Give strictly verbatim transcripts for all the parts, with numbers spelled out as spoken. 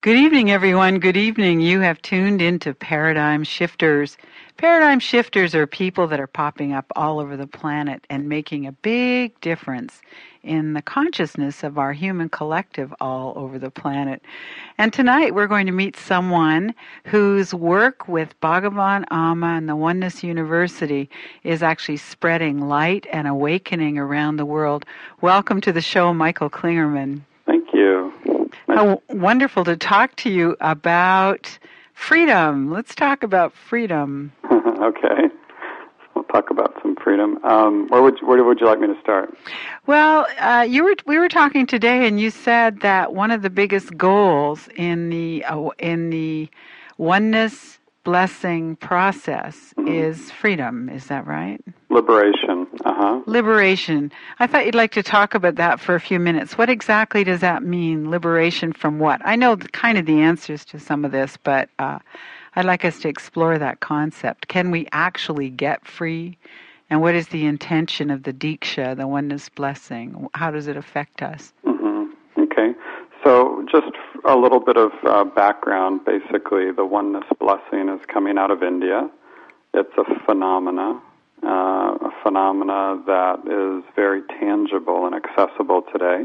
Good evening, everyone. Good evening. You have tuned into Paradigm Shifters. Paradigm Shifters are people that are popping up all over the planet and making a big difference in the consciousness of our human collective all over the planet. And tonight we're going to meet someone whose work with Bhagavan Amma and the Oneness University is actually spreading light and awakening around the world. Welcome to the show, Michael Klingerman. Thank you. How wonderful to talk to you about freedom. Let's talk about freedom. Okay. We'll talk about some freedom. Um, where would you, where would you like me to start? Well, uh, you were we were talking today, and you said that one of the biggest goals in the uh, in the oneness blessing process mm-hmm. is freedom. Is that right? Liberation. Uh-huh. Liberation. I thought you'd like to talk about that for a few minutes. What exactly does that mean? Liberation from what? I know the, kind of the answers to some of this, but uh, I'd like us to explore that concept. Can we actually get free? And what is the intention of the Diksha, the oneness blessing? How does it affect us? Mm-hmm. Okay. So just a little bit of uh, background. Basically, the oneness blessing is coming out of India. It's a phenomena. Uh, a phenomena that is very tangible and accessible today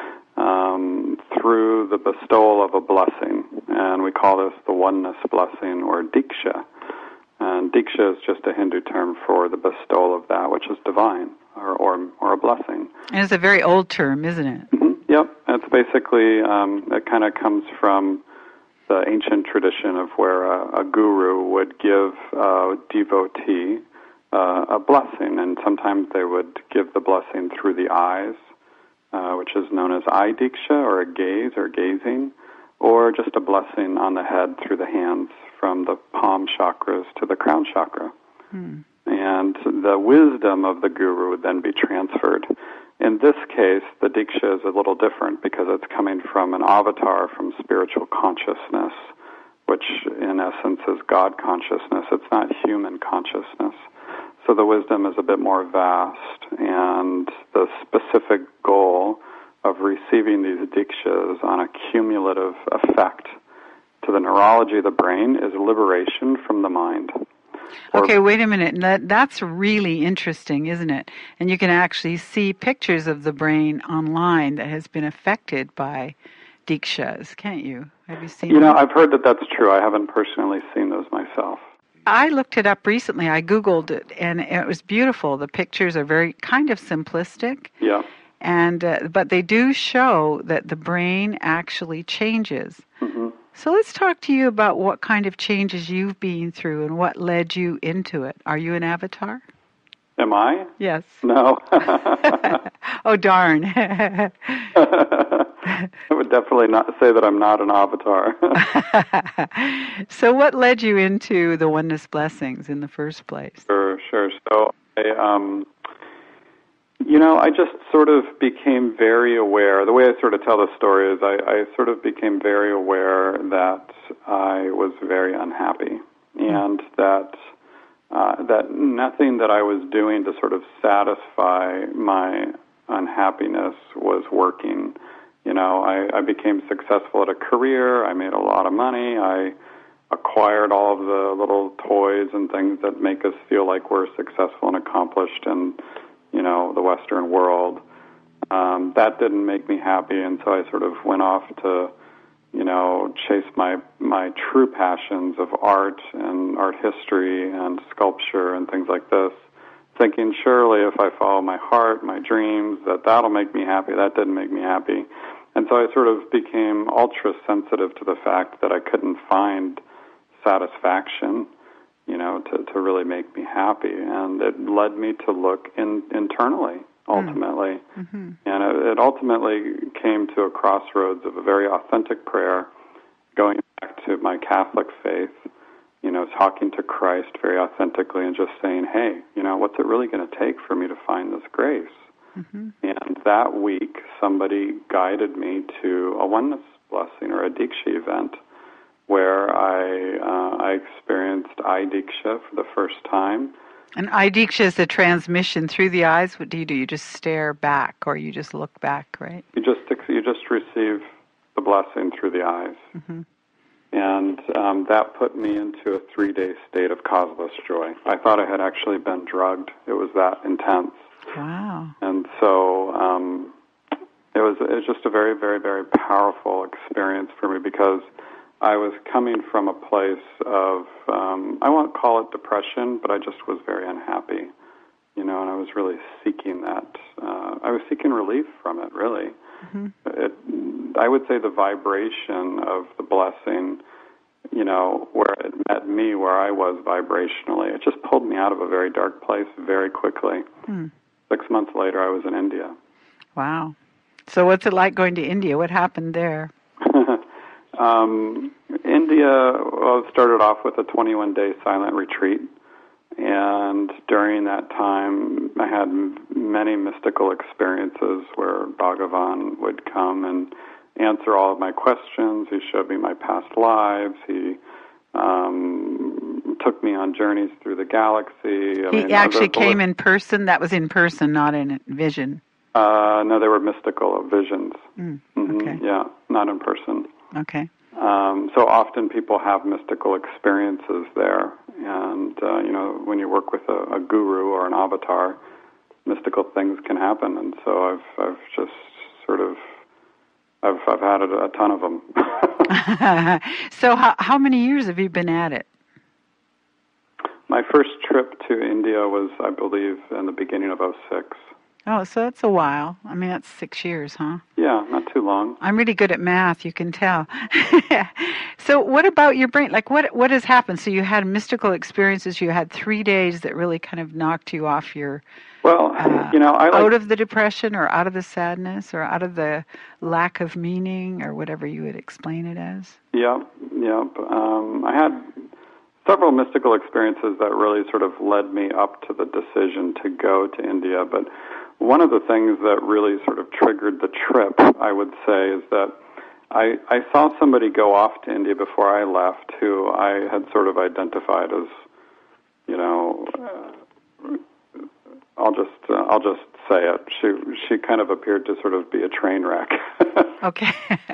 um, through the bestowal of a blessing. And we call this the oneness blessing or Diksha. And Diksha is just a Hindu term for the bestowal of that which is divine or, or, or a blessing. And it's a very old term, isn't it? Mm-hmm. Yep. It's basically, um, it kind of comes from the ancient tradition of where a, a guru would give a devotee Uh, a blessing, and sometimes they would give the blessing through the eyes, uh, which is known as eye diksha, or a gaze, or gazing, or just a blessing on the head through the hands from the palm chakras to the crown chakra. Hmm. And the wisdom of the guru would then be transferred. In this case, the diksha is a little different because it's coming from an avatar from spiritual consciousness, which in essence is God consciousness. It's not human consciousness. So the wisdom is a bit more vast, and the specific goal of receiving these dikshas on a cumulative effect to the neurology of the brain is liberation from the mind. Okay, wait a minute. That, that's really interesting, isn't it? And you can actually see pictures of the brain online that has been affected by dikshas, can't you? Have you seen You know, them? I've heard that that's true. I haven't personally seen those myself. I looked it up recently. I Googled it, and it was beautiful. The pictures are very kind of simplistic. Yeah. And uh, but they do show that the brain actually changes. Mm-hmm. So let's talk to you about what kind of changes you've been through and what led you into it. Are you an avatar? Am I? Yes. No. Oh, darn. I would definitely not say that I'm not an avatar. So what led you into the oneness blessings in the first place? Sure, sure. So, I, um, you know, I just sort of became very aware. The way I sort of tell the story is I, I sort of became very aware that I was very unhappy and mm. that uh, that nothing that I was doing to sort of satisfy my unhappiness was working. You know, I, I became successful at a career. I made a lot of money. I acquired all of the little toys and things that make us feel like we're successful and accomplished in, you know, the Western world. Um, that didn't make me happy, and so I sort of went off to, you know, chase my, my true passions of art and art history and sculpture and things like this, thinking surely if I follow my heart, my dreams, that that'll make me happy. That didn't make me happy. And so I sort of became ultra-sensitive to the fact that I couldn't find satisfaction, you know, to, to really make me happy. And it led me to look in, internally, ultimately. Mm-hmm. And it, it ultimately came to a crossroads of a very authentic prayer, going back to my Catholic faith, you know, talking to Christ very authentically and just saying, hey, you know, what's it really going to take for me to find this grace? Mm-hmm. And that week, somebody guided me to a oneness blessing or a Diksha event where I uh, I experienced eye Diksha for the first time. And eye Diksha is a transmission through the eyes. What do you do? You just stare back or you just look back, right? You just you just receive the blessing through the eyes. Mm-hmm. And um, that put me into a three-day state of causeless joy. I thought I had actually been drugged. It was that intense. Wow. And so um, it was it was just a very, very, very powerful experience for me because I was coming from a place of, um, I won't call it depression, but I just was very unhappy, you know, and I was really seeking that. Uh, I was seeking relief from it, really. Mm-hmm. It, I would say the vibration of the blessing, you know, where it met me where I was vibrationally, it just pulled me out of a very dark place very quickly. Hmm. Six months later, I was in India. Wow. So what's it like going to India? What happened there? um, India well, started off with a twenty-one day silent retreat. And during that time, I had many mystical experiences where Bhagavan would come and answer all of my questions. He showed me my past lives. He um, took me on journeys through the galaxy. I he mean, actually the, the, came in person? That was in person, not in vision? Uh, no, they were mystical visions. Mm, mm-hmm, okay. Yeah, not in person. Okay. Um, so often people have mystical experiences there. And, uh, you know, when you work with a, a guru or an avatar, mystical things can happen. And so I've I've just sort of, I've I've had a, a ton of them. So how, how many years have you been at it? My first trip to India was, I believe, in the beginning of oh six. Oh, so that's a while. I mean, that's six years, huh? Yeah, not too long. I'm really good at math, you can tell. So what about your brain? Like, what what has happened? So you had mystical experiences. You had three days that really kind of knocked you off your... Well, uh, you know, I like... out of the depression or out of the sadness or out of the lack of meaning or whatever you would explain it as? Yep, yep. Um, I had several mystical experiences that really sort of led me up to the decision to go to India, but one of the things that really sort of triggered the trip, I would say, is that I, I saw somebody go off to India before I left who I had sort of identified as, you know, uh, I'll just uh, I'll just say it. She she kind of appeared to sort of be a train wreck. Okay.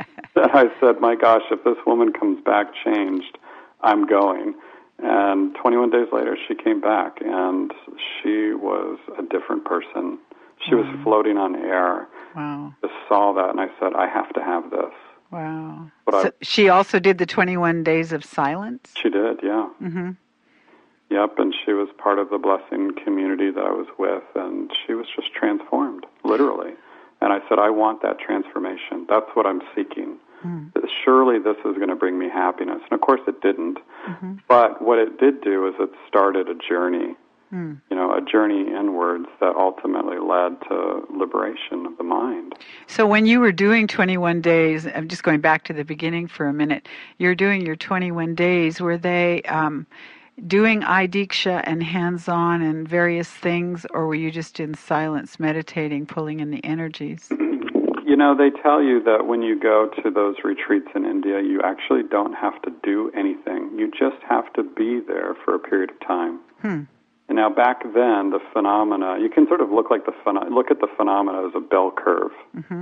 I said, my gosh, if this woman comes back changed, I'm going. And twenty-one days later, she came back, and she was a different person. She wow. was floating on air. Wow. I saw that, and I said, I have to have this. Wow. But so I, she also did the twenty-one days of silence? She did, yeah. Mm-hmm. Yep, and she was part of the blessing community that I was with, and she was just transformed, literally. And I said, I want that transformation. That's what I'm seeking. Mm. Surely this is going to bring me happiness. And of course it didn't. Mm-hmm. But what it did do is it started a journey, mm. you know, a journey inwards that ultimately led to liberation of the mind. So when you were doing twenty-one days, I'm just going back to the beginning for a minute, you're doing your twenty-one days, were they um, doing I-Diksha and hands-on and various things, or were you just in silence, meditating, pulling in the energies? You know, they tell you that when you go to those retreats in India, you actually don't have to do anything. You just have to be there for a period of time. Hmm. And now back then, the phenomena, you can sort of look like the pheno- look at the phenomena as a bell curve. Mm-hmm.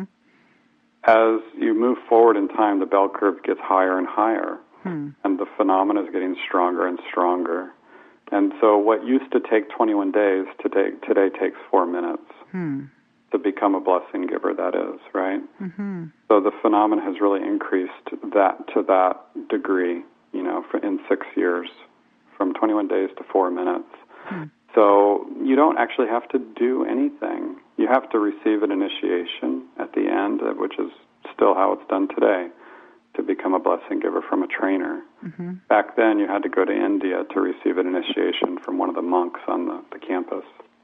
As you move forward in time, the bell curve gets higher and higher. Hmm. And the phenomena is getting stronger and stronger. And so what used to take twenty-one days today, today takes four minutes hmm. to become a blessing giver, that is, right? Mm-hmm. So the phenomenon has really increased that to that degree, you know, for, in six years, from twenty-one days to four minutes. Hmm. So you don't actually have to do anything. You have to receive an initiation at the end, which is still how it's done today, to become a blessing giver from a trainer. Mm-hmm. Back then, you had to go to India to receive an initiation from one of the monks on the, the campus.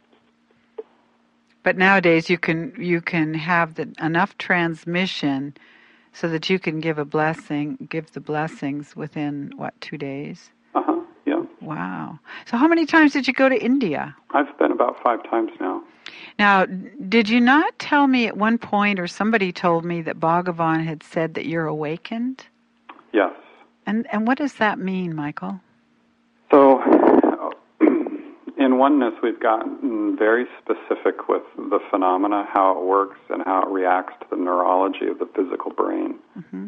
But nowadays, you can you can have the, enough transmission so that you can give a blessing, give the blessings within, what, two days? Uh-huh, yeah. Wow. So how many times did you go to India? I've been about five times now. Now, did you not tell me at one point, or somebody told me, that Bhagavan had said that you're awakened? Yes. And and what does that mean, Michael? So, in in oneness, we've gotten very specific with the phenomena, how it works, and how it reacts to the neurology of the physical brain. Mm-hmm.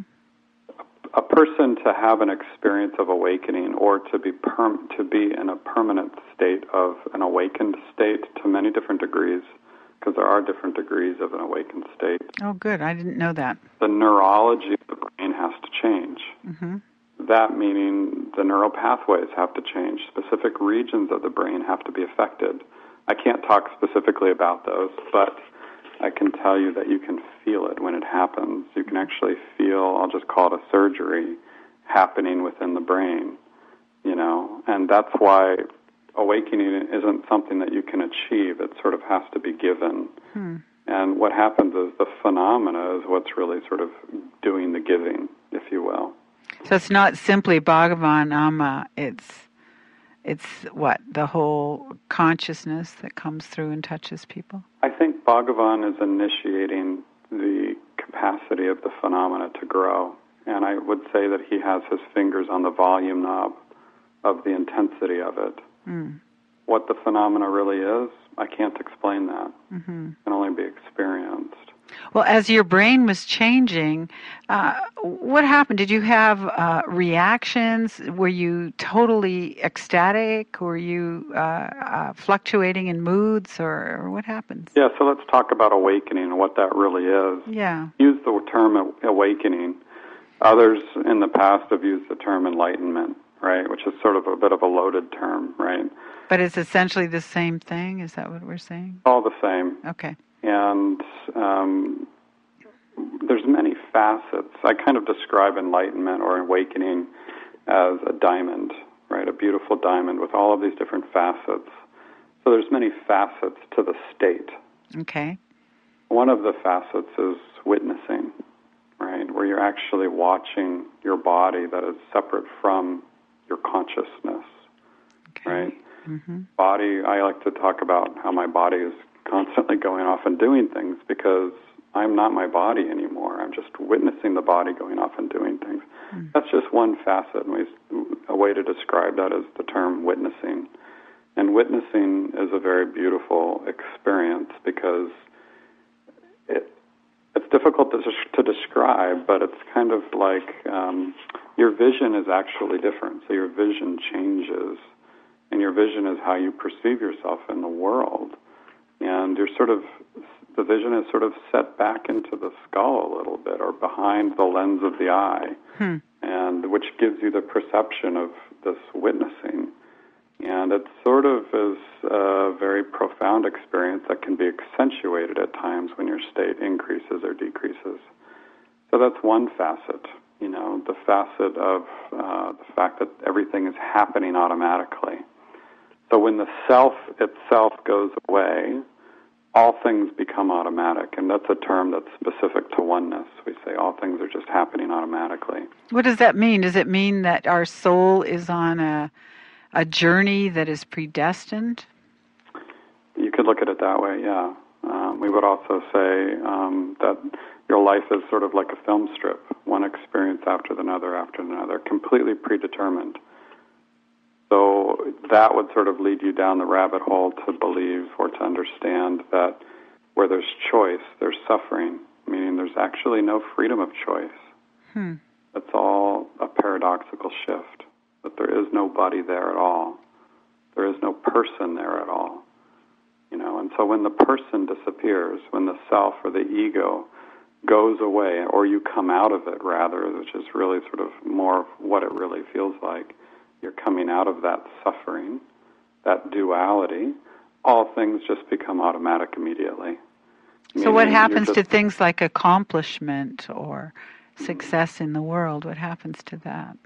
A person to have an experience of awakening, or to be perm- to be in a permanent state of an awakened state, to many different degrees, because there are different degrees of an awakened state. Oh, good. I didn't know that. The neurology of the brain has to change. Mm-hmm. That meaning the neural pathways have to change. Specific regions of the brain have to be affected. I can't talk specifically about those, but I can tell you that you can feel it when it happens. You can actually feel, I'll just call it a surgery, happening within the brain, you know, and that's why awakening isn't something that you can achieve. It sort of has to be given. Hmm. And what happens is the phenomena is what's really sort of doing the giving, if you will. So it's not simply Bhagavan Amma, it's it's what, the whole consciousness that comes through and touches people? I think Bhagavan is initiating the capacity of the phenomena to grow. And I would say that he has his fingers on the volume knob of the intensity of it. Mm. What the phenomena really is, I can't explain that. Mm-hmm. It can only be experienced. Well, as your brain was changing, uh, what happened? Did you have uh, reactions? Were you totally ecstatic? Were you uh, uh, fluctuating in moods, or, or what happens? Yeah, so let's talk about awakening and what that really is. Yeah. Use the term awakening. Others in the past have used the term enlightenment, right, which is sort of a bit of a loaded term, right? But it's essentially the same thing? Is that what we're saying? All the same. Okay. And um, there's many facets. I kind of describe enlightenment or awakening as a diamond, right? A beautiful diamond with all of these different facets. So there's many facets to the state. Okay. One of the facets is witnessing, right? Where you're actually watching your body that is separate from your consciousness, Okay. right? Mm-hmm. Body, I like to talk about how my body is constantly going off and doing things because I'm not my body anymore. I'm just witnessing the body going off and doing things. Mm. That's just one facet. And we, a way to describe that is the term witnessing. And witnessing is a very beautiful experience because it, it's difficult to, to describe, but it's kind of like um, your vision is actually different. So your vision changes, and your vision is how you perceive yourself in the world. And you're sort of, the vision is sort of set back into the skull a little bit, or behind the lens of the eye, hmm. and which gives you the perception of this witnessing. And it sort of is a very profound experience that can be accentuated at times when your state increases or decreases. So that's one facet, you know, the facet of uh, the fact that everything is happening automatically. So when the self itself goes away, all things become automatic, and that's a term that's specific to oneness. We say all things are just happening automatically. What does that mean? Does it mean that our soul is on a a journey that is predestined? You could look at it that way, yeah. Um, we would also say um, that your life is sort of like a film strip, one experience after another after another, completely predetermined. So that would sort of lead you down the rabbit hole to believe or to understand that where there's choice, there's suffering, meaning there's actually no freedom of choice. Hmm. It's all a paradoxical shift, that there is nobody there at all. There is no person there at all. You know, and so when the person disappears, when the self or the ego goes away, or you come out of it rather, which is really sort of more of what it really feels like, you're coming out of that suffering, that duality, all things just become automatic immediately. So what happens to things like accomplishment or success in the world? What happens to that?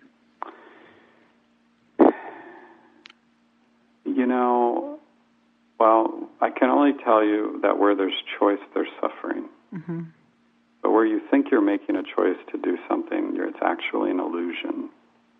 You know, well, I can only tell you that where there's choice, there's suffering. Mm-hmm. But where you think you're making a choice to do something, it's actually an illusion.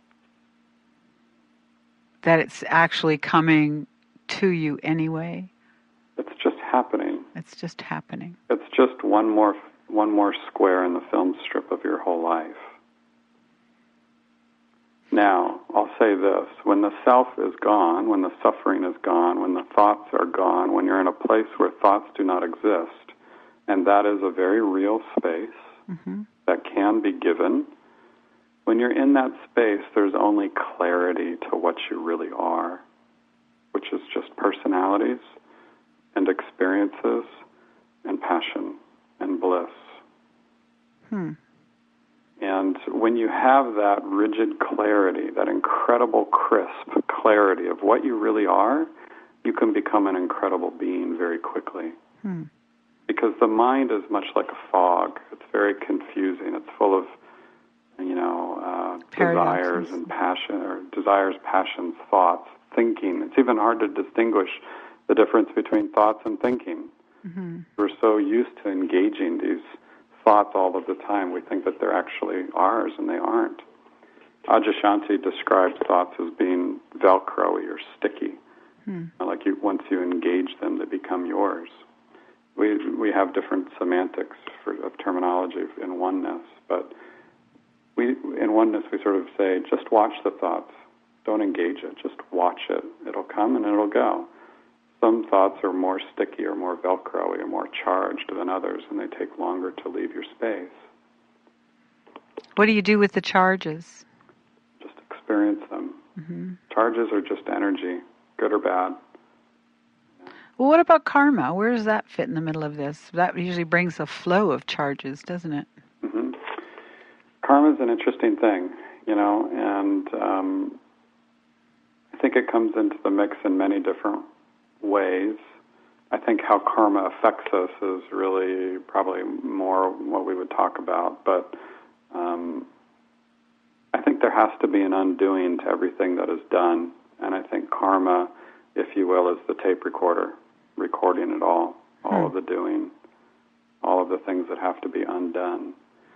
That it's actually coming to you anyway? It's just happening. It's just happening. It's just one more one more square in the film strip of your whole life. Now, I'll say this. When the self is gone, when the suffering is gone, when the thoughts are gone, when you're in a place where thoughts do not exist, and that is a very real space mm-hmm. that can be given, when you're in that space, there's only clarity to what you really are, which is just personalities and experiences and passion and bliss. Hmm. And when you have that rigid clarity, that incredible crisp clarity of what you really are, you can become an incredible being very quickly. Hmm. Because the mind is much like a fog. It's very confusing. It's full of, you know, uh, desires and passion, or desires, passions, thoughts, thinking. It's even hard to distinguish the difference between thoughts and thinking. Mm-hmm. We're so used to engaging these thoughts all of the time, we think that they're actually ours, and they aren't. Adyashanti describes thoughts as being Velcro-y or sticky. Hmm. Like you, once you engage them, they become yours. We we have different semantics for, of terminology in oneness, but we in oneness we sort of say, just watch the thoughts. Don't engage it. Just watch it. It'll come and it'll go. Some thoughts are more sticky or more Velcro-y or more charged than others, and they take longer to leave your space. What do you do with the charges? Just experience them. Mm-hmm. Charges are just energy, good or bad. Well, what about karma? Where does that fit in the middle of this? That usually brings a flow of charges, doesn't it? Mm-hmm. Karma is an interesting thing, you know, and um, I think it comes into the mix in many different ways. I think how karma affects us is really probably more what we would talk about, but um, I think there has to be an undoing to everything that is done, and I think karma, if you will, is the tape recorder, recording it all, all hmm. of the doing, all of the things that have to be undone.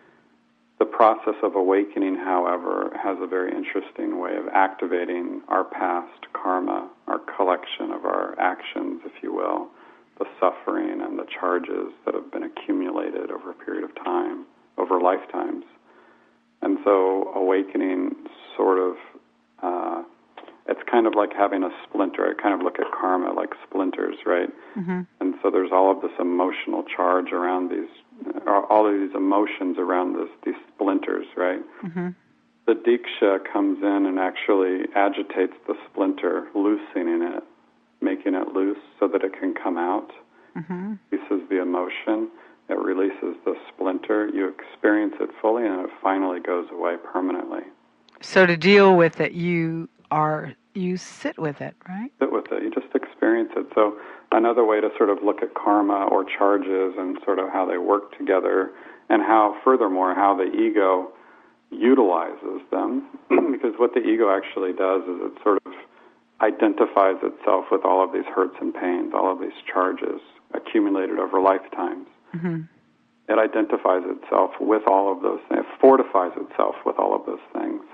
The process of awakening, however, has a very interesting way of activating our past karma, our collection of our actions, if you will, the suffering and the charges that have been accumulated over a period of time, over lifetimes. And so awakening sort of, uh, it's kind of like having a splinter. I kind of look at karma like splinters, right? Mm-hmm. And so there's all of this emotional charge around these, all of these emotions around this, these splinters, right? Mm-hmm. The Diksha comes in and actually agitates the splinter, loosening it, making it loose so that it can come out. Mm-hmm. Releases the emotion. It releases the splinter. You experience it fully, and it finally goes away permanently. So to deal with it, you are you sit with it, right? Sit with it. You just experience it. So another way to sort of look at karma or charges and sort of how they work together, and how, furthermore, how the ego utilizes them, because what the ego actually does is it sort of identifies itself with all of these hurts and pains, all of these charges accumulated over lifetimes. Mm-hmm. It identifies itself with all of those things, it fortifies itself with all of those things.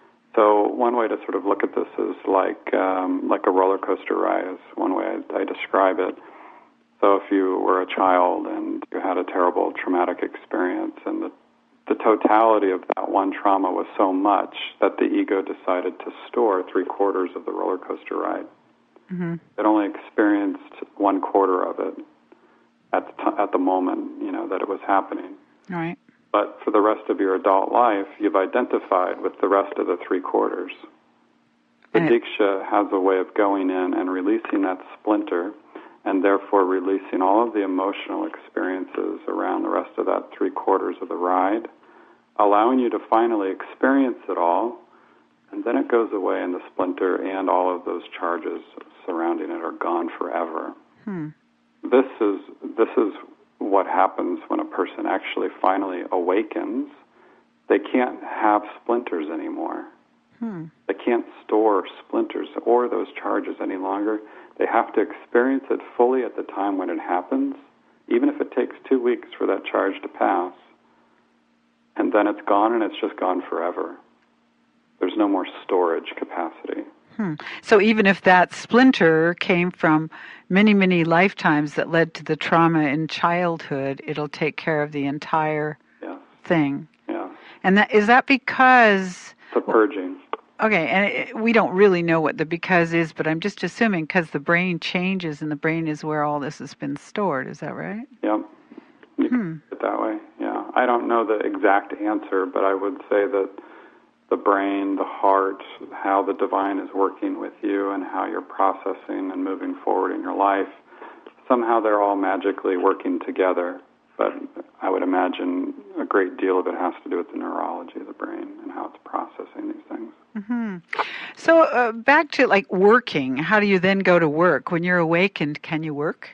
So one way to sort of look at this is like um, like a roller coaster ride is one way I, I describe it. So if you were a child and you had a terrible traumatic experience, and the, the totality of that one trauma was so much that the ego decided to store three quarters of the roller coaster ride. Mm-hmm. It only experienced one quarter of it at the t- at the moment, you know, that it was happening. Right. But for the rest of your adult life, you've identified with the rest of the three quarters. The and Diksha has a way of going in and releasing that splinter, and therefore releasing all of the emotional experiences around the rest of that three quarters of the ride, allowing you to finally experience it all, and then it goes away, and the splinter and all of those charges surrounding it are gone forever. Hmm. This is this is what happens when a person actually finally awakens. They can't have splinters anymore. Hmm. They can't store splinters or those charges any longer. They have to experience it fully at the time when it happens, even if it takes two weeks for that charge to pass. And then it's gone, and it's just gone forever. There's no more storage capacity. Hmm. So even if that splinter came from many, many lifetimes that led to the trauma in childhood, it'll take care of the entire yes. thing. Yeah. And that, is that because... It's a purging. Okay, and it, we don't really know what the because is, but I'm just assuming because the brain changes and the brain is where all this has been stored. Is that right? Yep. You Hmm. can put it that way, yeah. I don't know the exact answer, but I would say that the brain, the heart, how the divine is working with you and how you're processing and moving forward in your life, somehow they're all magically working together. But I would imagine a great deal of it has to do with the neurology of the brain and how it's processing these things. Mm-hmm. So uh, back to like working, how do you then go to work? When you're awakened, can you work?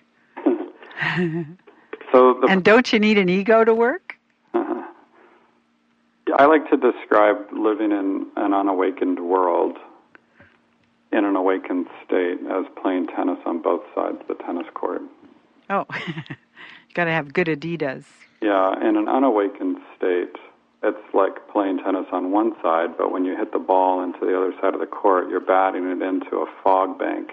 so the, and don't you need an ego to work? Uh, I like to describe living in an unawakened world in an awakened state as playing tennis on both sides of the tennis court. Oh, you got to have good Adidas. Yeah, in an unawakened state, it's like playing tennis on one side, but when you hit the ball into the other side of the court, you're batting it into a fog bank.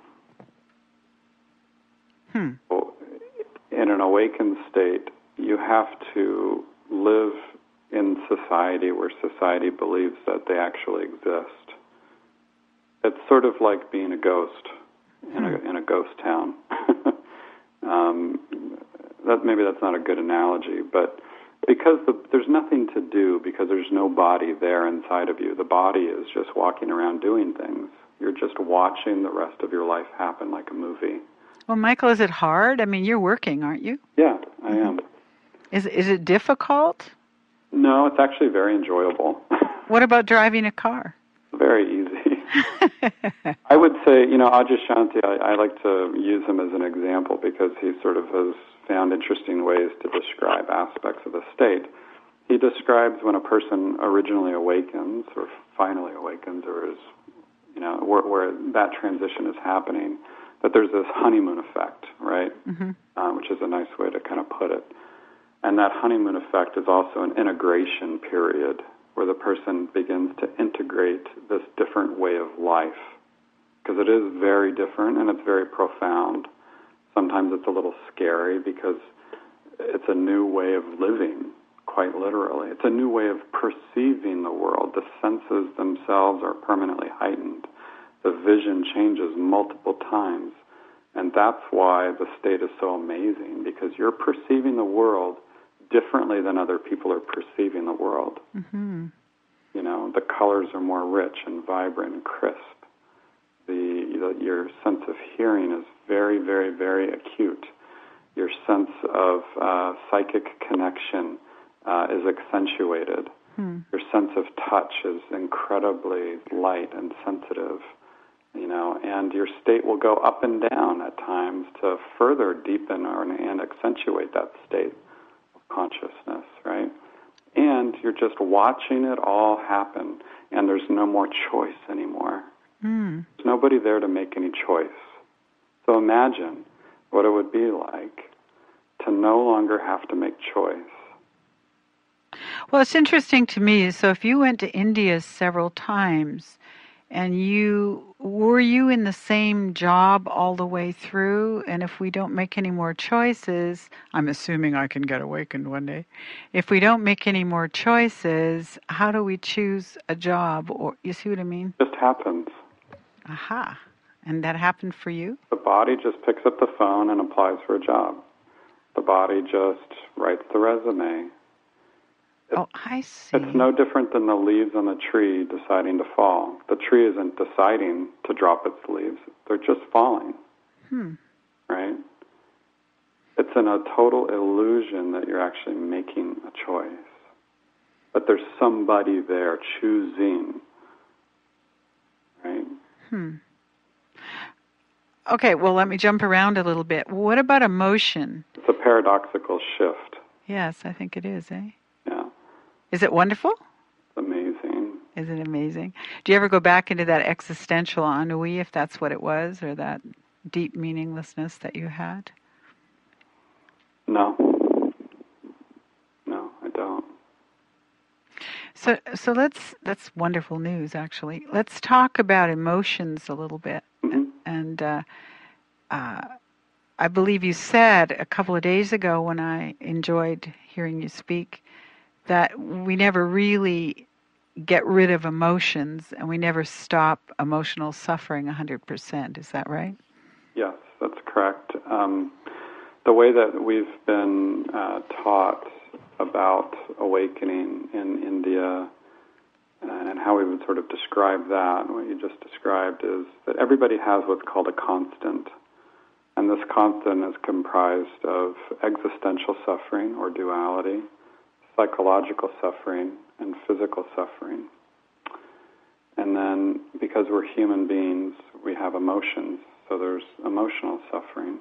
Hmm. So in an awakened state, you have to live in society where society believes that they actually exist. It's sort of like being a ghost in a, in a ghost town. um, that maybe that's not a good analogy, but because the, there's nothing to do, because there's no body there inside of you. The body is just walking around doing things. You're just watching the rest of your life happen like a movie. Well, Michael, is it hard? I mean, you're working, aren't you? Yeah, I am. Is is it difficult? No, it's actually very enjoyable. What about driving a car? Very easy. I would say, you know, Adyashanti, I, I like to use him as an example because he sort of has found interesting ways to describe aspects of the state. He describes when a person originally awakens or finally awakens or is, you know, where, where that transition is happening, that there's this honeymoon effect, right? Mm-hmm. Uh, which is a nice way to kind of put it. And that honeymoon effect is also an integration period where the person begins to integrate this different way of life. Because it is very different and it's very profound. Sometimes it's a little scary because it's a new way of living, quite literally. It's a new way of perceiving the world. The senses themselves are permanently heightened. The vision changes multiple times. And that's why the state is so amazing, because you're perceiving the world differently than other people are perceiving the world. Mm-hmm. You know, the colors are more rich and vibrant and crisp. The, the your sense of hearing is very, very, very acute. Your sense of uh, psychic connection uh, is accentuated. Hmm. Your sense of touch is incredibly light and sensitive. You know, and your state will go up and down at times to further deepen or, and accentuate that state of consciousness, right? And you're just watching it all happen, and there's no more choice anymore. Mm. There's nobody there to make any choice. So imagine what it would be like to no longer have to make choice. Well, it's interesting to me. So if you went to India several times, and you were you in the same job all the way through? And if we don't make any more choices, I'm assuming I can get awakened one day. If we don't make any more choices, how do we choose a job? Or you see what I mean? It just happens. Aha. And that happened for you? The body just picks up the phone and applies for a job. The body just writes the resume. It's, oh, I see. It's no different than the leaves on the tree deciding to fall. The tree isn't deciding to drop its leaves. They're just falling. Hmm. Right? It's in a total illusion that you're actually making a choice. But there's somebody there choosing. Right? Hmm. Okay, well, let me jump around a little bit. What about emotion? It's a paradoxical shift. Yes, I think it is, eh? Yeah. Is it wonderful? It's amazing. Is it amazing? Do you ever go back into that existential ennui, if that's what it was, or that deep meaninglessness that you had? No. No, I don't. So, so let's, that's wonderful news, actually. Let's talk about emotions a little bit. Mm-hmm. And uh, uh, I believe you said a couple of days ago when I enjoyed hearing you speak that we never really get rid of emotions, and we never stop emotional suffering one hundred percent. Is that right? Yes, that's correct. Um, the way that we've been uh, taught about awakening in India and how we would sort of describe that, what you just described, is that everybody has what's called a constant. And this constant is comprised of existential suffering or duality, psychological suffering, and physical suffering. And then, because we're human beings, we have emotions, so there's emotional suffering.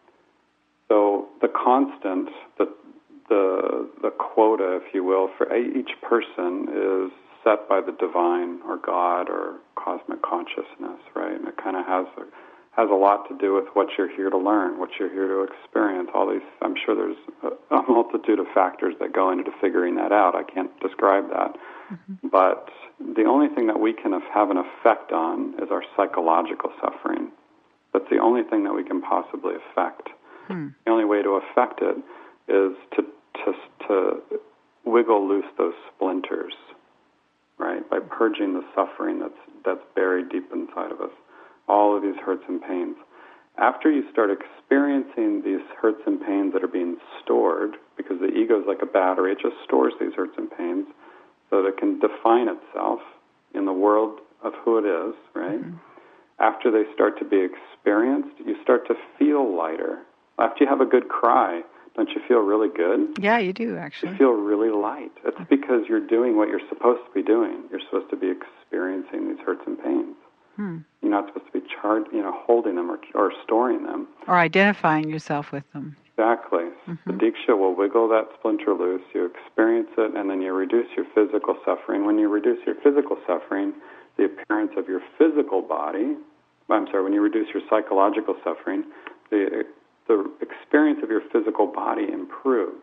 So the constant, the the the quota, if you will, for each person is set by the divine or God or cosmic consciousness, right? And it kind of has a, has a lot to do with what you're here to learn, what you're here to experience. All these, I'm sure there's a, a multitude of factors that go into figuring that out. I can't describe that. Mm-hmm. But the only thing that we can have an effect on is our psychological suffering. That's the only thing that we can possibly affect. Hmm. The only way to affect it is to to to wiggle loose those splinters, right? By purging the suffering that's that's buried deep inside of us, all of these hurts and pains. After you start experiencing these hurts and pains that are being stored, because the ego is like a battery, it just stores these hurts and pains so that it can define itself in the world of who it is, right? Mm-hmm. After they start to be experienced, you start to feel lighter. After you have a good cry, don't you feel really good? Yeah, you do, actually. You feel really light. It's because you're doing what you're supposed to be doing. You're supposed to be experiencing these hurts and pains. Hmm. You're not supposed to be charged, you know, holding them or, or storing them. Or identifying yourself with them. Exactly. Mm-hmm. The Diksha will wiggle that splinter loose, you experience it, and then you reduce your physical suffering. When you reduce your physical suffering, the appearance of your physical body, I'm sorry, when you reduce your psychological suffering, the the experience of your physical body improves.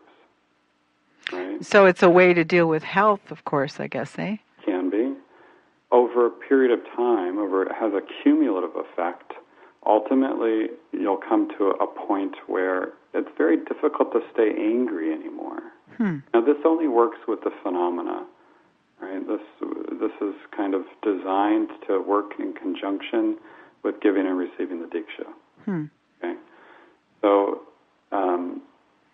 Right? So it's a way to deal with health, of course, I guess, eh? Can be. Over a period of time, over it has a cumulative effect. Ultimately, you'll come to a point where it's very difficult to stay angry anymore. Hmm. Now, this only works with the phenomena, right? This this is kind of designed to work in conjunction with giving and receiving the Diksha. Hmm. Okay? So, um,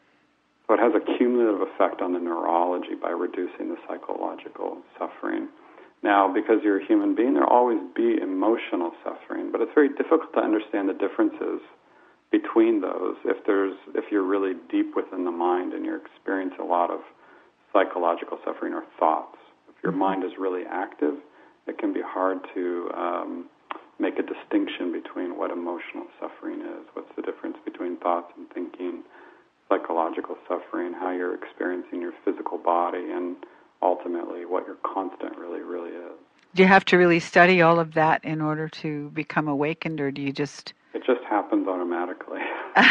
so it has a cumulative effect on the neurology by reducing the psychological suffering. Now, because you're a human being, there'll always be emotional suffering, but it's very difficult to understand the differences between those if there's if you're really deep within the mind and you're experiencing a lot of psychological suffering or thoughts. If your mind is really active, it can be hard to um, make a distinction between what emotional suffering is, what's the difference between thoughts and thinking, psychological suffering, how you're experiencing your physical body, and ultimately what your constant really, really is. Do you have to really study all of that in order to become awakened, or do you just... It just happens automatically.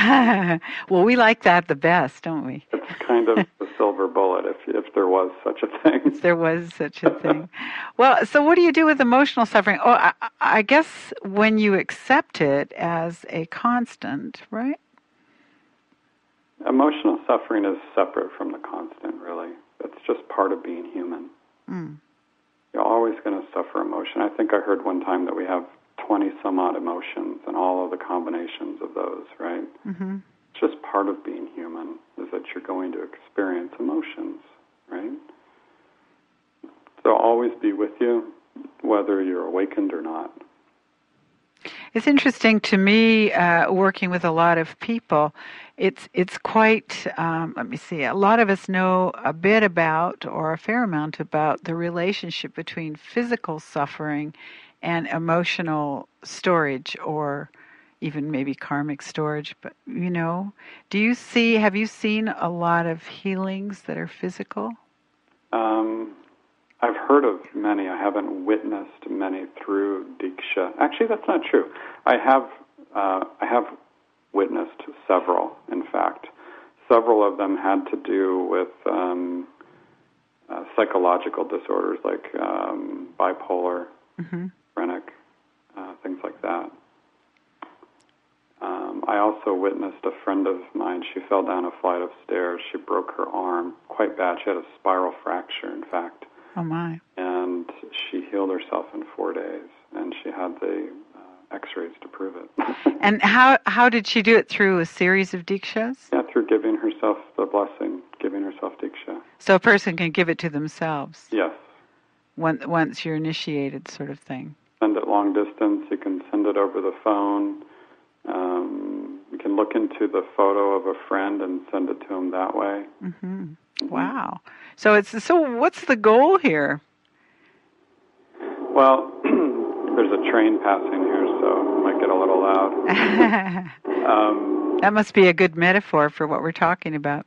Well, we like that the best, don't we? It's kind of the silver bullet, if if there was such a thing. If there was such a thing. Well, so what do you do with emotional suffering? Oh, I, I guess when you accept it as a constant, right? Emotional suffering is separate from the constant, really. It's just part of being human. Mm. You're always going to suffer emotion. I think I heard one time that we have twenty some odd emotions and all of the combinations of those, right? Mm-hmm. It's just part of being human, is that you're going to experience emotions, right? So always be with you, whether you're awakened or not. It's interesting to me, uh, working with a lot of people. It's it's quite, um, let me see, a lot of us know a bit about, or a fair amount about, the relationship between physical suffering and emotional storage, or even maybe karmic storage. But, you know, do you see, have you seen a lot of healings that are physical? Um, I've heard of many. I haven't witnessed many through Diksha. Actually, that's not true. I have uh, I have witnessed several, in fact. Several of them had to do with um, uh, psychological disorders like um, bipolar, mm-hmm. schizophrenic, uh, things like that. Um, I also witnessed a friend of mine. She fell down a flight of stairs. She broke her arm quite bad. She had a spiral fracture, in fact. Oh, my. And she healed herself in four days, and she had the uh, x-rays to prove it. And how how did she do it? Through a series of dikshas? Yeah, through giving herself the blessing, giving herself diksha. So a person can give it to themselves? Yes. Once, once you're initiated, sort of thing. Send it long distance. You can send it over the phone. Um, you can look into the photo of a friend and send it to them that way. Mm-hmm. Mm-hmm. Wow. So it's so. What's the goal here? Well, there's a train passing here, so it might get a little loud. um, that must be a good metaphor for what we're talking about.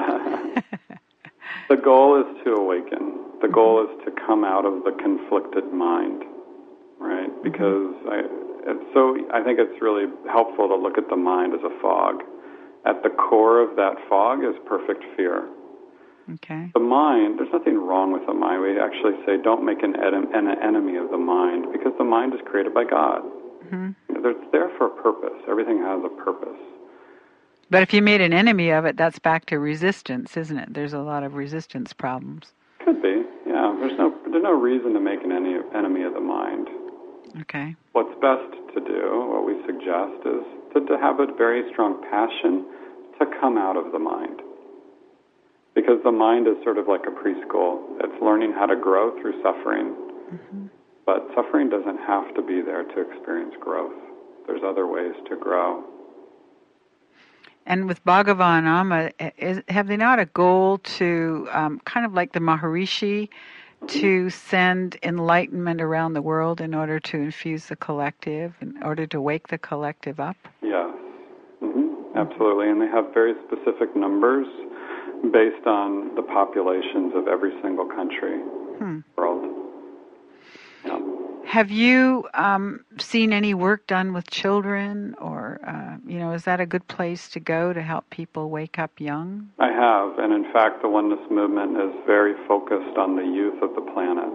The goal is to awaken. The goal is to come out of the conflicted mind, right? Because I, it's so I think it's really helpful to look at the mind as a fog. At the core of that fog is perfect fear. Okay. The mind, there's nothing wrong with the mind. We actually say don't make an, ed- an enemy of the mind, because the mind is created by God. Mm-hmm. It's there for a purpose. Everything has a purpose. But if you made an enemy of it, that's back to resistance, isn't it? There's a lot of resistance problems. Could be, yeah. There's no there's no reason to make an enemy of the mind. Okay. What's best to do, what we suggest, is to, to have a very strong passion to come out of the mind. Because the mind is sort of like a preschool. It's learning how to grow through suffering. Mm-hmm. But suffering doesn't have to be there to experience growth. There's other ways to grow. And with Bhagavan Amma, is, have they not a goal to, um, kind of like the Maharishi, to send enlightenment around the world in order to infuse the collective, in order to wake the collective up? Yes, mm-hmm. Absolutely. And they have very specific numbers based on the populations of every single country hmm. in the world. Yeah. Have you um, seen any work done with children, or, uh, you know, is that a good place to go to help people wake up young? I have, and in fact, the Oneness Movement is very focused on the youth of the planet.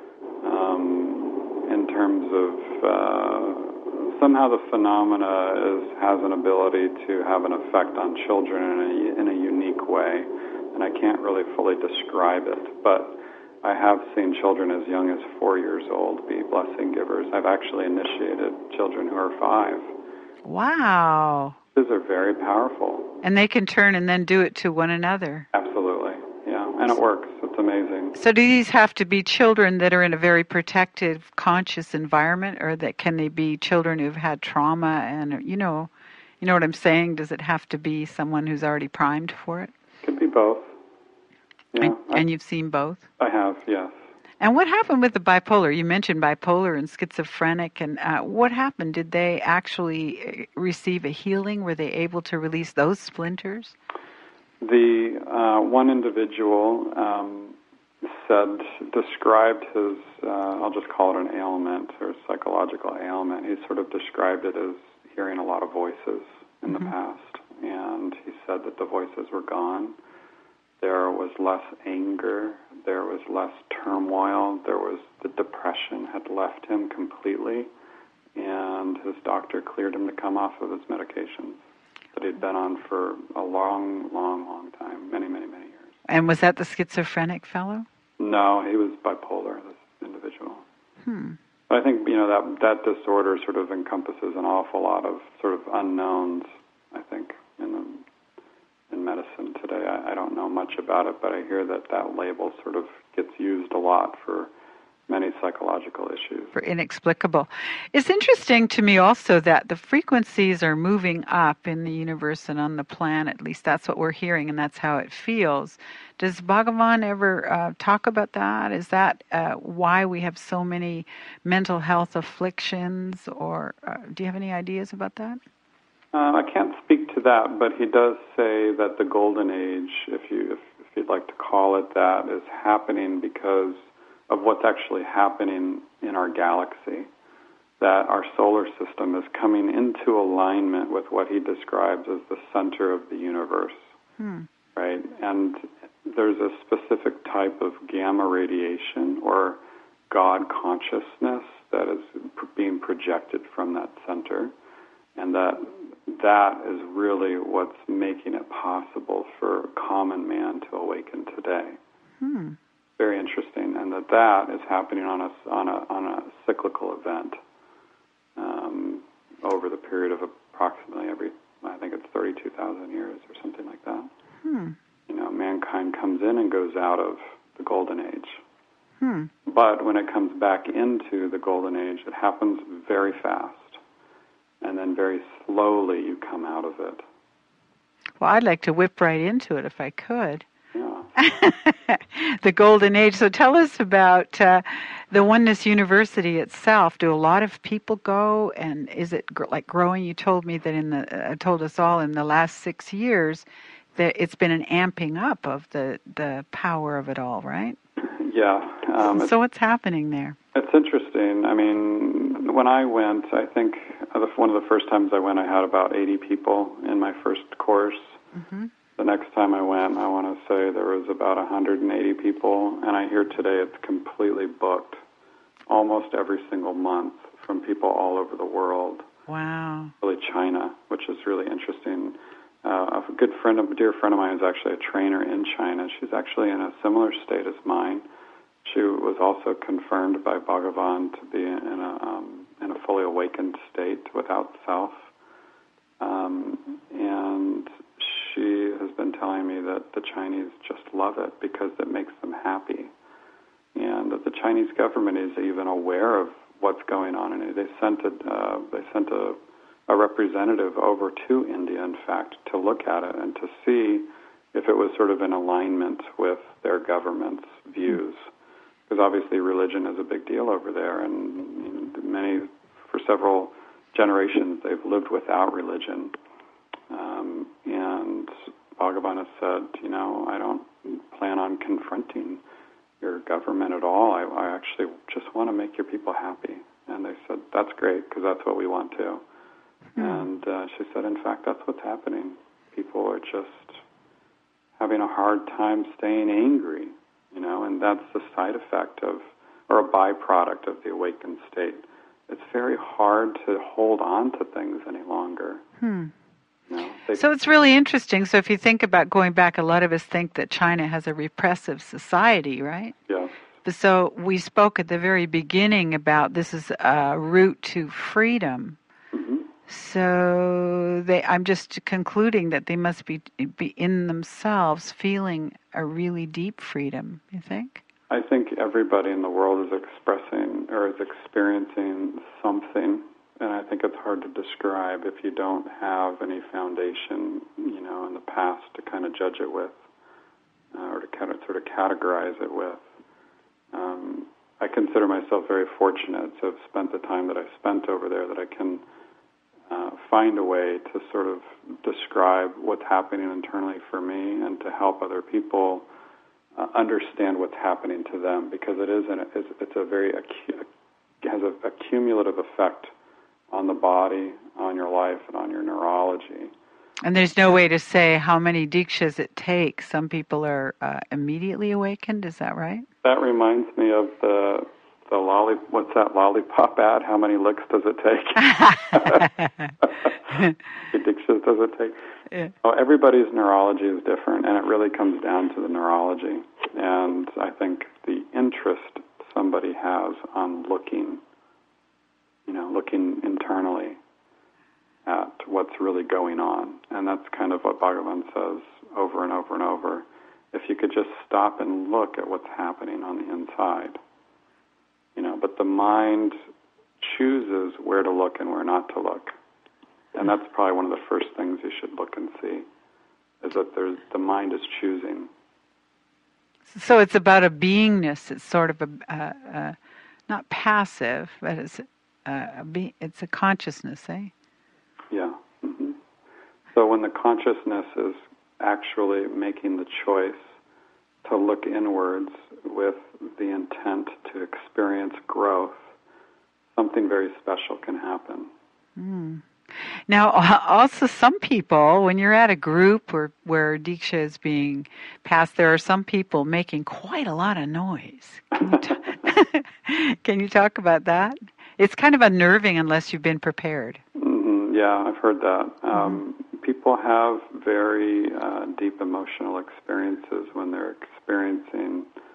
Um, in terms of, uh, somehow the phenomena is, has an ability to have an effect on children in a, in a unique way, and I can't really fully describe it, but I have seen children as young as four years old be blessing givers. I've actually initiated children who are five. Wow. These are very powerful. And they can turn and then do it to one another. Absolutely, yeah. And it works. It's amazing. So do these have to be children that are in a very protective, conscious environment, or that can they be children who've had trauma and, you know, you know what I'm saying? Does it have to be someone who's already primed for it? Could be both. Yeah, and, I, and you've seen both? I have, yes. And what happened with the bipolar? You mentioned bipolar and schizophrenic, and uh, what happened? Did they actually receive a healing? Were they able to release those splinters? The uh, one individual um, said, described his, uh, I'll just call it an ailment or psychological ailment. He sort of described it as hearing a lot of voices in mm-hmm. the past, and he said that the voices were gone. There was less anger, there was less turmoil, there was the depression had left him completely, and his doctor cleared him to come off of his medications that he'd been on for a long, long, long time, many, many, many years. And was that the schizophrenic fellow? No, he was bipolar, this individual. Hmm. But I think, you know, that that disorder sort of encompasses an awful lot of sort of unknowns, I think, in the in medicine today. I, I don't know much about it, but I hear that that label sort of gets used a lot for many psychological issues. For inexplicable. It's interesting to me also that the frequencies are moving up in the universe and on the planet. At least that's what we're hearing, and that's how it feels. Does Bhagavan ever uh, talk about that? Is that uh, why we have so many mental health afflictions, or uh, do you have any ideas about that? Uh, I can't speak to that, but he does say that the golden age, if you if, if you'd like to call it that, is happening because of what's actually happening in our galaxy. That our solar system is coming into alignment with what he describes as the center of the universe, hmm. right? And there's a specific type of gamma radiation or God consciousness that is being projected from that center, and that that is really what's making it possible for common man to awaken today. Hmm. Very interesting. And the that that is happening on a on a on a cyclical event um, over the period of approximately every, I think it's thirty-two thousand years or something like that. Hmm. You know, mankind comes in and goes out of the golden age. Hmm. But when it comes back into the golden age, it happens very fast. And then very slowly you come out of it. Well, I'd like to whip right into it if I could. Yeah. The golden age. So tell us about uh, the Oneness University itself. Do a lot of people go, and is it gr- like growing? You told me that in the uh, told us all in the last six years that it's been an amping up of the the power of it all, right? Yeah. Um, so what's happening there? It's interesting. I mean, when I went, I think one of the first times I went, I had about eighty people in my first course. Mm-hmm. The next time I went, I want to say there was about one hundred eighty people, and I hear today it's completely booked almost every single month from people all over the world. Wow. Really China, which is really interesting. Uh, a good friend, of, a dear friend of mine is actually a trainer in China. She's actually in a similar state as mine. She was also confirmed by Bhagavan to be in a um, in a fully awakened state without self, um, and she has been telling me that the Chinese just love it because it makes them happy, and that the Chinese government is even aware of what's going on in it. They sent a uh, they sent a, a representative over to India, in fact, to look at it and to see if it was sort of in alignment with their government's views. Because obviously religion is a big deal over there, and many, for several generations, they've lived without religion. Um, and Bhagavan has said, you know, I don't plan on confronting your government at all. I, I actually just want to make your people happy. And they said, that's great, because that's what we want to. Mm. And uh, she said, in fact, that's what's happening. People are just having a hard time staying angry. You know, and that's the side effect of, or a byproduct of the awakened state. It's very hard to hold on to things any longer. Hmm. You know, they, so it's really interesting. So if you think about going back, a lot of us think that China has a repressive society, right? Yes. So we spoke at the very beginning about this is a route to freedom. Mm-hmm. So they, I'm just concluding that they must be be in themselves feeling a really deep freedom, you think? I think everybody in the world is expressing or is experiencing something, and I think it's hard to describe if you don't have any foundation, you know, in the past to kind of judge it with, uh, or to kind of sort of categorize it with. Um, I consider myself very fortunate to have spent the time that I've spent over there, that I can Uh, find a way to sort of describe what's happening internally for me and to help other people uh, understand what's happening to them, because it is an, it's, it's a very acu- has a, a cumulative effect on the body, on your life, and on your neurology. And there's no way to say how many dikshas it takes. Some people are uh, immediately awakened. Is that right? That reminds me of the the lolly. What's that lollipop ad? How many licks does it take? Dikshas does it take? Yeah. Well, everybody's neurology is different, and it really comes down to the neurology. And I think the interest somebody has on looking, you know, looking internally at what's really going on. And that's kind of what Bhagavan says over and over and over. If you could just stop and look at what's happening on the inside, you know, but the mind chooses where to look and where not to look. And that's probably one of the first things you should look and see, is that there's, the mind is choosing. So it's about a beingness. It's sort of a, uh, uh, not passive, but it's, uh, a be- it's a consciousness, eh? Yeah. Mm-hmm. So when the consciousness is actually making the choice to look inwards with the intent to experience growth, something very special can happen. Mm. Now, also some people, when you're at a group where, where Diksha is being passed, there are some people making quite a lot of noise. Can you, t- Can you talk about that? It's kind of unnerving unless you've been prepared. Mm-hmm. Yeah, I've heard that. Um, mm-hmm. People have very uh, deep emotional experiences when they're experiencing the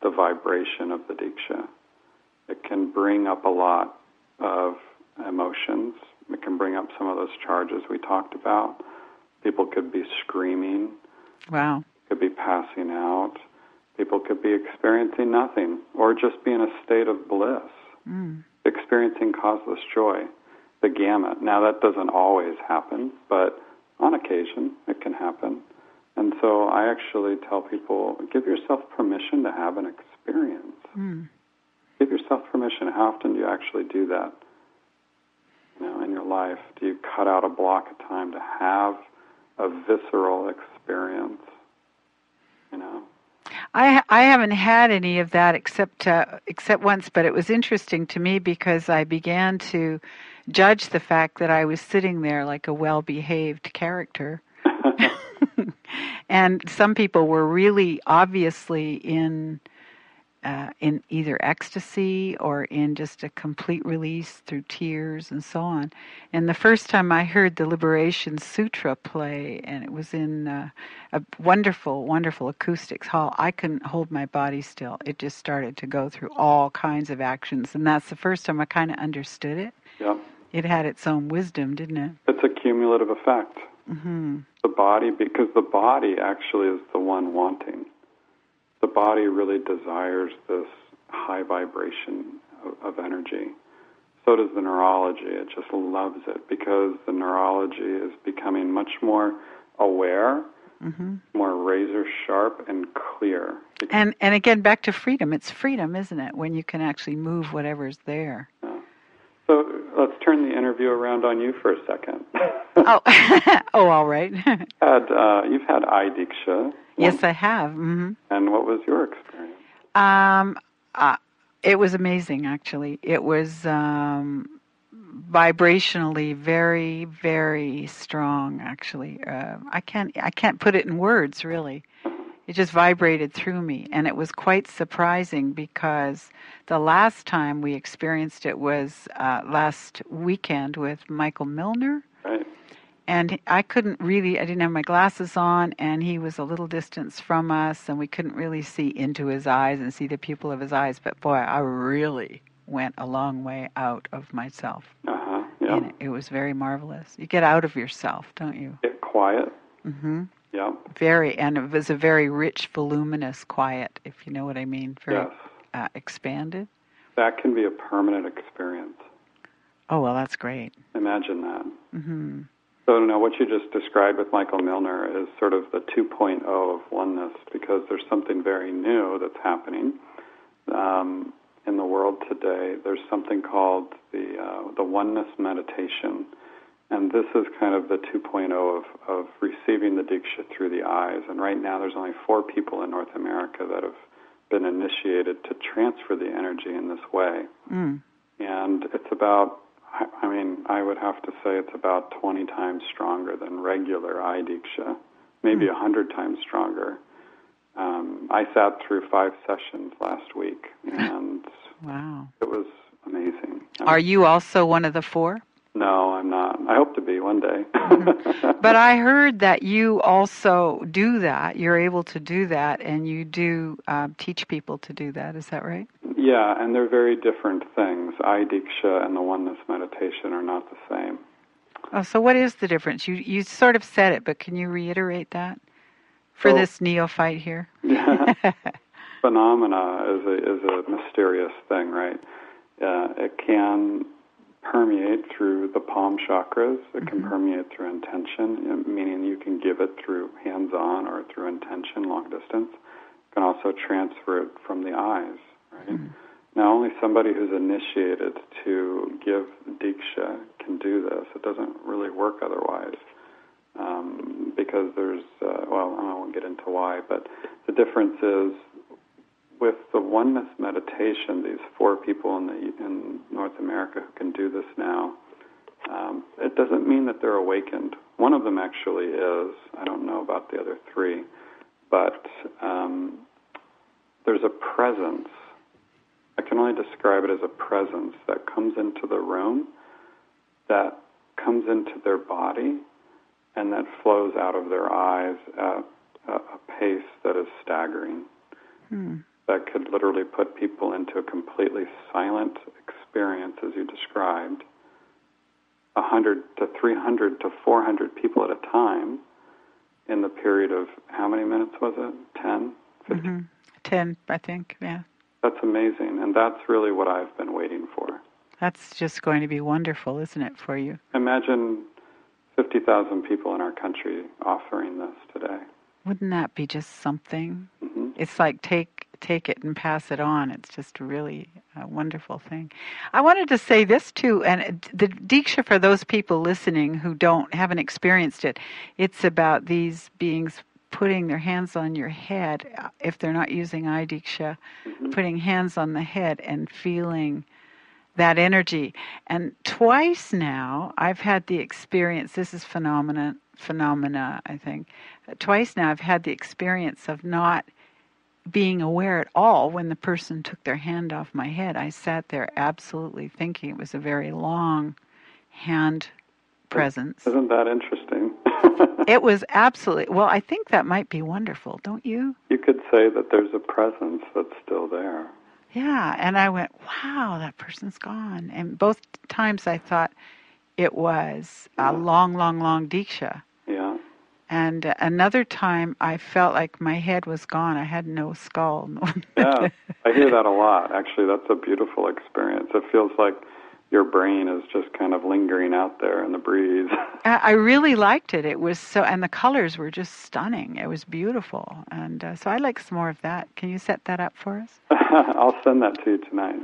the vibration of the Diksha. It can bring up a lot of emotions. It can bring up some of those charges we talked about. People could be screaming. Wow. Could be passing out. People could be experiencing nothing or just be in a state of bliss, mm. experiencing causeless joy, the gamut. Now, that doesn't always happen, but on occasion it can happen. And so I actually tell people, give yourself permission to have an experience. Mm. Give yourself permission. How often do you actually do that? You know, in your life, do you cut out a block of time to have a visceral experience? You know, I I haven't had any of that except uh, except once, but it was interesting to me because I began to judge the fact that I was sitting there like a well-behaved character. And some people were really obviously in uh, in either ecstasy or in just a complete release through tears and so on. And the first time I heard the Liberation Sutra play, and it was in uh, a wonderful, wonderful acoustics hall, I couldn't hold my body still. It just started to go through all kinds of actions, and that's the first time I kind of understood it. Yeah. It had its own wisdom, didn't it? It's a cumulative effect. Mm-hmm. The body, because the body actually is the one wanting. The body really desires this high vibration of, of energy. So does the neurology. It just loves it because the neurology is becoming much more aware, mm-hmm. more razor sharp and clear. And and again, back to freedom. It's freedom, isn't it, when you can actually move whatever's there. Yeah. So let's turn the interview around on you for a second. oh, oh, all right. had, uh, you've had I Diksha. Yes, I have. Mm-hmm. And what was your experience? Um, uh, it was amazing, actually. It was um, vibrationally very, very strong. Actually, uh, I can't, I can't put it in words, really. It just vibrated through me, and it was quite surprising because the last time we experienced it was uh, last weekend with Michael Milner. Right. And I couldn't really, I didn't have my glasses on, and he was a little distance from us, and we couldn't really see into his eyes and see the pupil of his eyes. But boy, I really went a long way out of myself. Uh-huh, yeah. And it, it was very marvelous. You get out of yourself, don't you? Get quiet. Mm-hmm. Yeah. Very, and it was a very rich, voluminous quiet, if you know what I mean. Very yes. uh, expanded. That can be a permanent experience. Oh, well, that's great. Imagine that. Mm-hmm. So now what you just described with Michael Milner is sort of the two point oh of oneness, because there's something very new that's happening um, in the world today. There's something called the uh, the oneness meditation, and this is kind of the two point oh of, of receiving the Diksha through the eyes. And right now there's only four people in North America that have been initiated to transfer the energy in this way. Mm. And it's about, I mean, I would have to say it's about twenty times stronger than regular I Diksha, maybe mm. one hundred times stronger. Um, I sat through five sessions last week, and wow, it was amazing. I mean, Are you also one of the four? No, I'm not. I hope to be one day. Mm-hmm. But I heard that you also do that. You're able to do that, and you do uh, teach people to do that. Is that right? Yeah, and they're very different things. I Diksha and the oneness meditation are not the same. Oh, so what is the difference? You you sort of said it, but can you reiterate that for so, this neophyte here? Yeah. Phenomena is a, is a mysterious thing, right? Uh, it can permeate through the palm chakras. It mm-hmm. can permeate through intention, meaning you can give it through hands-on or through intention, long distance. You can also transfer it from the eyes, right? Mm-hmm. Now, only somebody who's initiated to give Diksha can do this. It doesn't really work otherwise um, because there's, uh, well, I won't get into why, but the difference is with the oneness meditation, these four people in the in North America who can do this now, um, it doesn't mean that they're awakened. One of them actually is. I don't know about the other three, but um, there's a presence. I can only describe it as a presence that comes into the room, that comes into their body, and that flows out of their eyes at a, a pace that is staggering. Hmm. that could literally put people into a completely silent experience, as you described, one hundred to three hundred to four hundred people at a time in the period of, how many minutes was it? ten? fifteen? Mm-hmm. ten, I think, yeah. That's amazing, and that's really what I've been waiting for. That's just going to be wonderful, isn't it, for you? Imagine fifty thousand people in our country offering this today. Wouldn't that be just something? Mm-hmm. It's like take take it and pass it on. It's just really a wonderful thing. I wanted to say this too, and the Diksha, for those people listening who don't haven't experienced it, it's about these beings putting their hands on your head, if they're not using eye Diksha, mm-hmm. putting hands on the head and feeling that energy. And twice now, I've had the experience, this is phenomena, phenomena, I think, twice now I've had the experience of not being aware at all when the person took their hand off my head. I sat there absolutely thinking it was a very long hand presence. Isn't that interesting? It was absolutely, well, I think that might be wonderful, don't you? You could say that there's a presence that's still there. Yeah, and I went, wow, that person's gone. And both times I thought it was a yeah. long, long, long Diksha. Yeah. And uh, another time I felt like my head was gone. I had no skull. Yeah, I hear that a lot. Actually, that's a beautiful experience. It feels like your brain is just kind of lingering out there in the breeze. I really liked it. It was so, and the colors were just stunning. It was beautiful. And uh, so I'd like some more of that. Can you set that up for us? I'll send that to you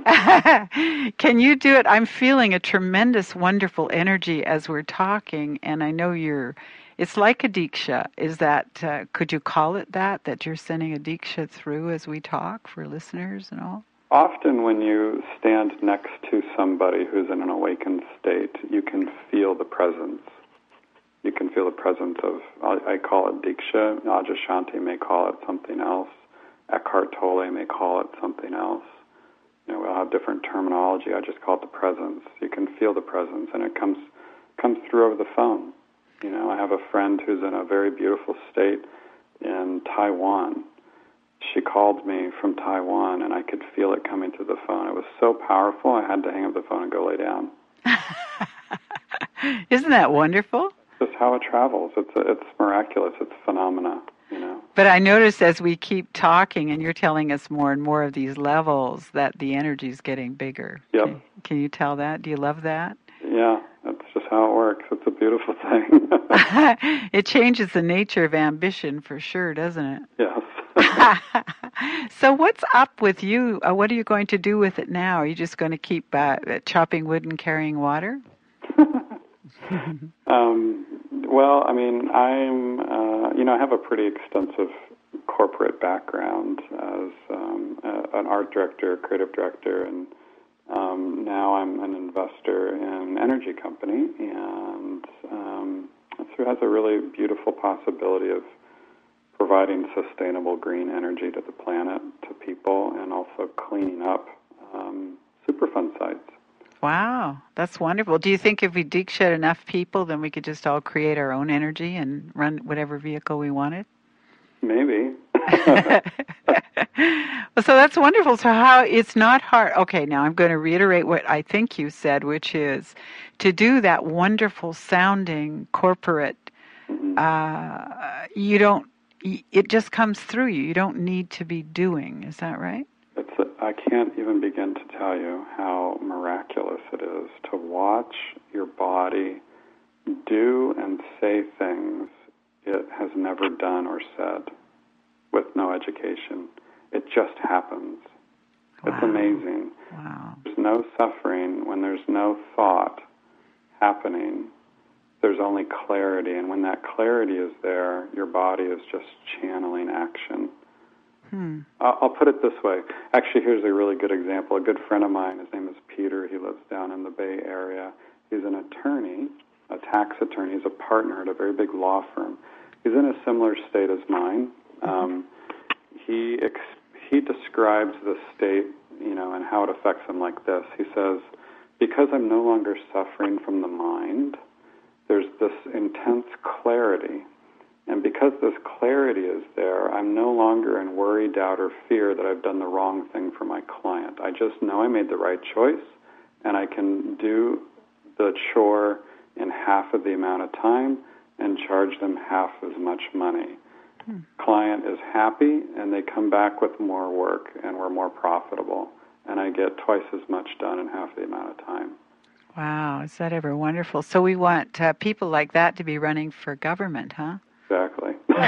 tonight. Can you do it? I'm feeling a tremendous, wonderful energy as we're talking, and I know you're, it's like a Diksha. Is that, uh, could you call it that, that you're sending a Diksha through as we talk for listeners and all? Often when you stand next to somebody who's in an awakened state, you can feel the presence. You can feel the presence of, I call it Diksha, Adyashanti may call it something else, Eckhart Tolle may call it something else. You know, we'll have different terminology. I just call it the presence. You can feel the presence, and it comes comes through over the phone. You know, I have a friend who's in a very beautiful state in Taiwan. She called me from Taiwan, and I could feel it coming to the phone. It was so powerful, I had to hang up the phone and go lay down. Isn't that wonderful? It's just how it travels. It's a, it's miraculous. It's a phenomena, you know. But I notice as we keep talking, and you're telling us more and more of these levels, that the energy is getting bigger. Yep. Can, can you tell that? Do you love that? Yeah, that's just how it works. It's a beautiful thing. It changes the nature of ambition for sure, doesn't it? Yes. So what's up with you? Uh, what are you going to do with it now? Are you just going to keep uh, chopping wood and carrying water? um, well, I mean, I'm, uh, you know, I have a pretty extensive corporate background as um, a, an art director, creative director, and um, now I'm an investor in an energy company, and um, it has a really beautiful possibility of providing sustainable green energy to the planet, to people, and also cleaning up um, Superfund sites. Wow, that's wonderful. Do you think if we Diksha enough people, then we could just all create our own energy and run whatever vehicle we wanted? Maybe. Well, so that's wonderful. So how, it's not hard. Okay, now I'm going to reiterate what I think you said, which is to do that wonderful sounding corporate, mm-hmm. uh, you don't, it just comes through you. You don't need to be doing. Is that right? It's a, I can't even begin to tell you how miraculous it is to watch your body do and say things it has never done or said with no education. It just happens. Wow. It's amazing. Wow. There's no suffering when there's no thought happening. There's only clarity, and when that clarity is there, your body is just channeling action. Hmm. I'll put it this way. Actually, here's a really good example. A good friend of mine, his name is Peter. He lives down in the Bay Area. He's an attorney, a tax attorney. He's a partner at a very big law firm. He's in a similar state as mine. Um, he ex- he describes the state, you know, and how it affects him like this. He says, because I'm no longer suffering from the mind, there's this intense clarity And because this clarity is there, I'm no longer in worry, doubt, or fear that I've done the wrong thing for my client. I just know I made the right choice, and I can do the chore in half of the amount of time and charge them half as much money. Hmm. Client is happy, and they come back with more work, and we're more profitable. And I get twice as much done in half the amount of time. Wow, is that ever wonderful? So we want uh, people like that to be running for government, huh? Exactly.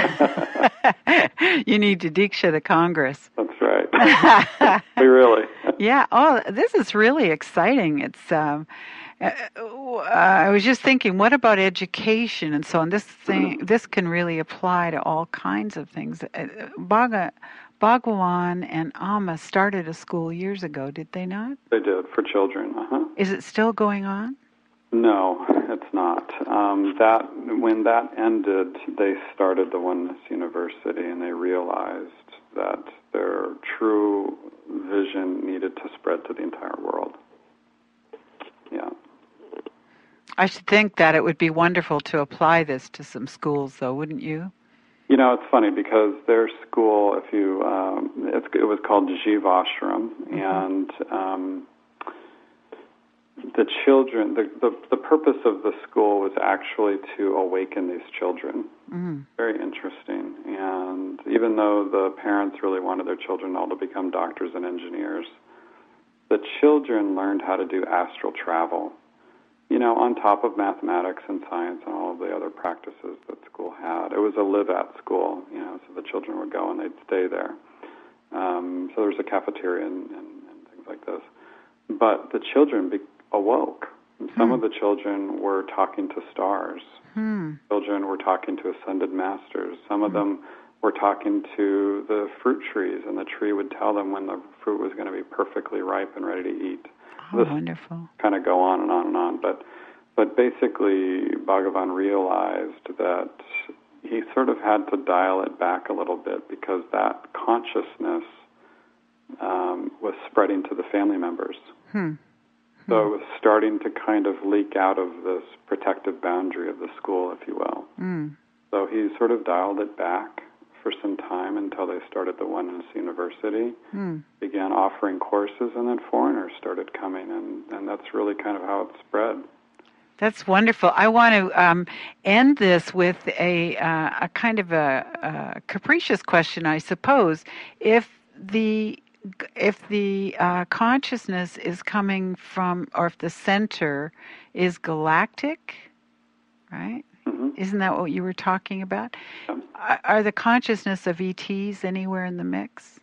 You need to Diksha the Congress. That's right. We really. Yeah. Oh, this is really exciting. It's. Um, uh, I was just thinking, what about education and so on? This thing, this can really apply to all kinds of things. Uh, Bhaga, Bhagwan and Amma started a school years ago, did they not? They did, for children. Uh-huh. Is it still going on? No, it's not. Um, that when that ended, they started the Oneness University, and they realized that their true vision needed to spread to the entire world. Yeah. I should think that it would be wonderful to apply this to some schools, though, wouldn't you? You know, it's funny because their school, if you, um, it's, it was called Jivashram, mm-hmm. and um, the children, the, the the purpose of the school was actually to awaken these children. Mm-hmm. Very interesting. And even though the parents really wanted their children all to become doctors and engineers, the children learned how to do astral travel, you know, on top of mathematics and science and all of the other practices that school had. It was a live-at school, you know, so the children would go and they'd stay there. Um, so there was a cafeteria and, and, and things like this. But the children be- awoke. Some hmm. of the children were talking to stars. Hmm. Children were talking to ascended masters. Some of hmm. them were talking to the fruit trees, and the tree would tell them when the fruit was going to be perfectly ripe and ready to eat. Oh, this wonderful. Kind of go on and on and on. But, but basically, Bhagavan realized that he sort of had to dial it back a little bit because that consciousness um, was spreading to the family members. Hmm. So it was starting to kind of leak out of this protective boundary of the school, if you will. Mm. So he sort of dialed it back for some time until they started the Oneness University, mm. began offering courses, and then foreigners started coming, and, and that's really kind of how it spread. That's wonderful. I want to um, end this with a, uh, a kind of a, a capricious question, I suppose. If the If the uh, consciousness is coming from, or if the center is galactic, right? Mm-hmm. Isn't that what you were talking about? Yeah. Are, are the consciousness of E Ts anywhere in the mix?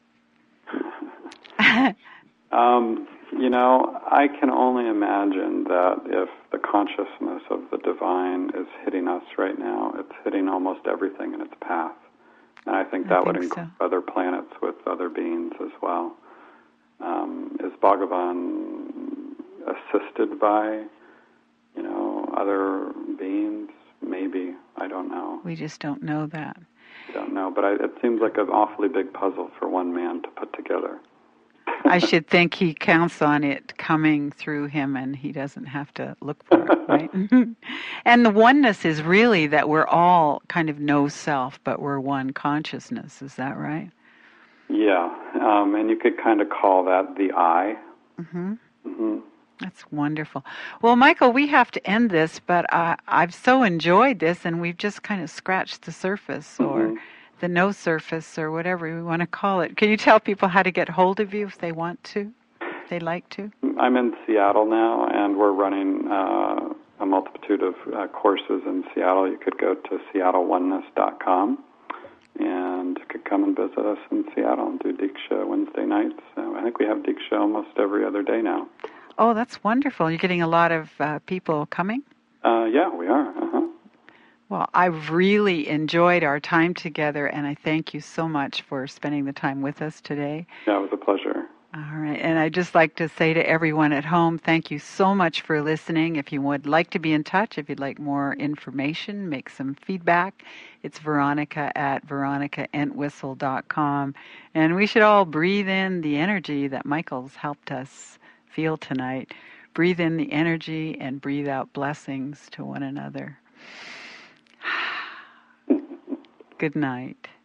um, you know, I can only imagine that if the consciousness of the divine is hitting us right now, it's hitting almost everything in its path. And I think that I think would include so. Other planets with other beings as well. Um, is Bhagavan assisted by, you know, other beings? Maybe. I don't know. We just don't know that. I don't know, but I, it seems like an awfully big puzzle for one man to put together. I should think he counts on it coming through him and he doesn't have to look for it, right? And the oneness is really that we're all kind of no self, but we're one consciousness. Is that right? Yeah, um, and you could kind of call that the I. Mm-hmm. Mm-hmm. That's wonderful. Well, Michael, we have to end this, but uh, I've so enjoyed this, and we've just kind of scratched the surface, or mm-hmm. the no surface, or whatever we want to call it. Can you tell people how to get hold of you if they want to, if they like to? I'm in Seattle now, and we're running uh, a multitude of uh, courses in Seattle. You could go to seattle oneness dot com. And you could come and visit us in Seattle and do Diksha Wednesday nights. So I think we have Diksha almost every other day now. Oh, that's wonderful. You're getting a lot of uh, people coming? Uh, yeah, we are. Uh-huh. Well, I've really enjoyed our time together, and I thank you so much for spending the time with us today. Yeah, it was a pleasure. All right, and I'd just like to say to everyone at home, thank you so much for listening. If you would like to be in touch, if you'd like more information, make some feedback, it's Veronica at veronica entwistle dot com. And we should all breathe in the energy that Michael's helped us feel tonight. Breathe in the energy and breathe out blessings to one another. Good night.